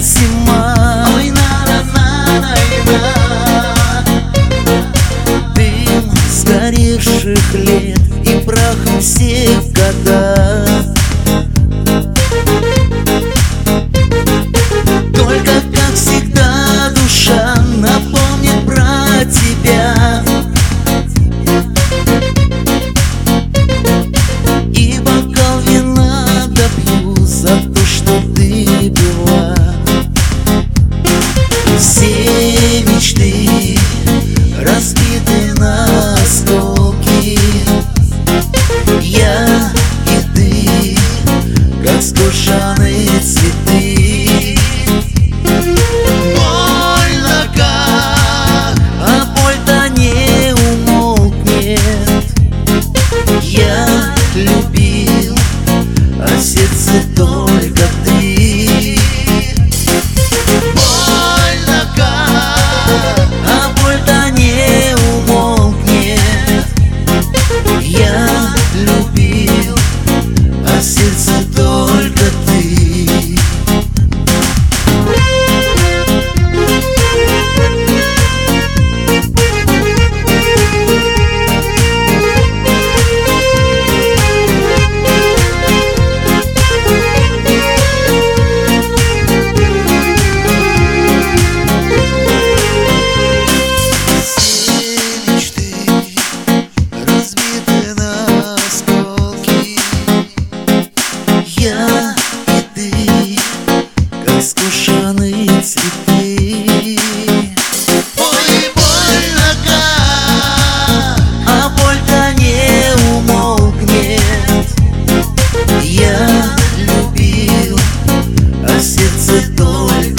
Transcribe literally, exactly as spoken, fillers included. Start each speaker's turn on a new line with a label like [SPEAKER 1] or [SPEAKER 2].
[SPEAKER 1] зима.
[SPEAKER 2] Ой, на-на-на-на-на.
[SPEAKER 1] Дым сгоревших лет и прах всех годов. Только, как всегда, душа напомнит про тебя. И бокал вина допью за то, что ты была. Все мечты разбиты на осколки. Я и ты, как скошенные цветы.
[SPEAKER 2] Больно как,
[SPEAKER 1] А боль-то не умолкнет. Я любил, а в сердце только ты.
[SPEAKER 2] больно как,
[SPEAKER 1] А боль-то не умолкнет. Я любил, а в сердце только ты. Я и ты, как скошенные цветы.
[SPEAKER 2] ой, больно как,
[SPEAKER 1] А боль-то не умолкнет. Я любил, а в сердце только